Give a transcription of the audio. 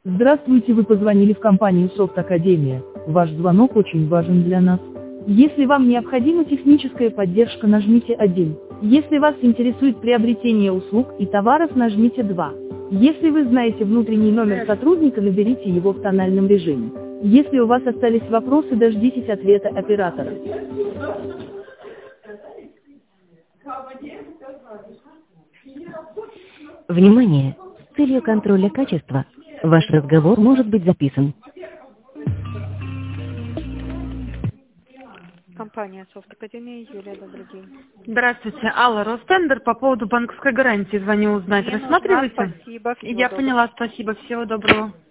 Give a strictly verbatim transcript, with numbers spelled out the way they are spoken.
Здравствуйте, вы позвонили в компанию Софт Академия. Ваш звонок очень важен для нас. Если вам необходима техническая поддержка, нажмите один. Если вас интересует приобретение услуг и товаров, нажмите два. Если вы знаете внутренний номер сотрудника, наберите его в тональном режиме. Если у вас остались вопросы, дождитесь ответа оператора. Внимание! С целью контроля качества ваш разговор может быть записан. Компания Софт Академия, Юлия, добрый день. Здравствуйте, Алла, Ростендер, по поводу банковской гарантии звоню узнать. Мне нужна, Рассматриваете? спасибо, всего Я доброго. поняла, спасибо, всего доброго.